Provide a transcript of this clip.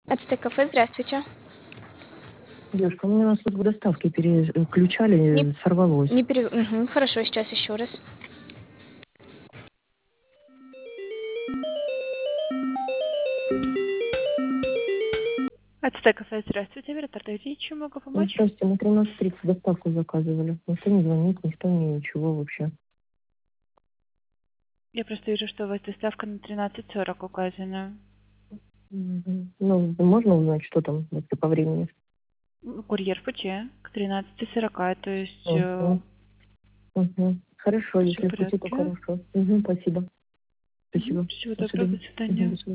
Ацтек-кафе, здравствуйте. Девушка, у меня у нас тут в доставке переключали, сорвалось. Хорошо, сейчас еще раз. Ацтек-кафе, здравствуйте. Вертолет, чем могу Ну, помочь? здравствуйте, на 13:30 доставку заказывали. Никто не звонит, никто мне ничего вообще. Я просто вижу, что у вас доставка на 13:40 указана. Ну, можно узнать, что там вообще по времени? Курьер в пути к 13:40, то есть Угу. Угу. Хорошо, все в если в пути, то порядке. хорошо. Спасибо. Спасибо. Всего До доброго, до свидания. До свидания. свидания.